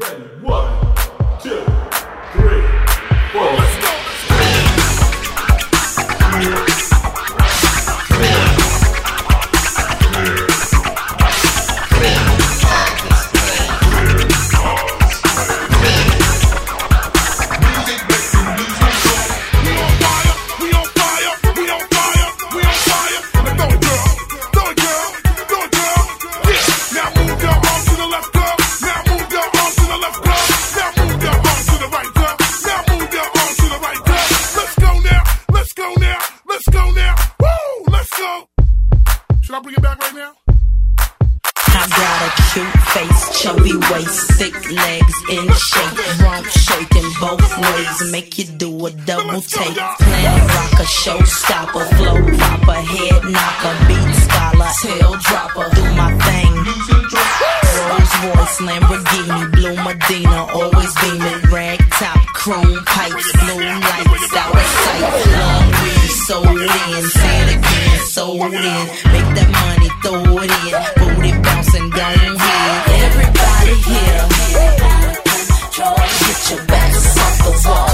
Ready? 1, 2, 3, 4. Let's go. Should I bring it back right now? I got a cute face, chubby waist, thick legs in shape, rump shaking both ways, make you do a double take. Planet rocker, showstopper, flow proper, head knocker, beat scholar, tail dropper, do my thing. Rolls Royce, Lamborghini, Blue Medina, always beaming, rag top, chrome pipes, blue lights, out of sight. Love weed, sold in, say it again, sold in, make that money, throw it in, booty bouncing, gone here. Everybody here, get your backs off the wall.